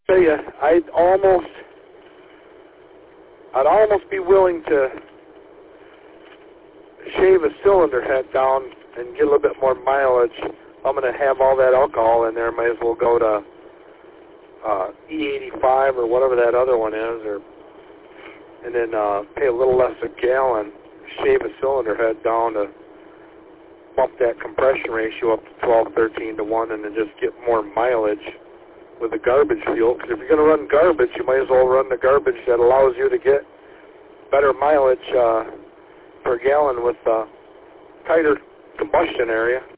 tell you, I'd almost be willing to shave a cylinder head down and get a little bit more mileage. I'm going to have all that alcohol in there. Might as well go to E85 or whatever that other one is, and then pay a little less a gallon, shave a cylinder head down to bump that compression ratio up to 12, 13 to 1, and then just get more mileage with the garbage fuel. Because if you're going to run garbage, you might as well run the garbage that allows you to get better mileage per gallon with tighter combustion area.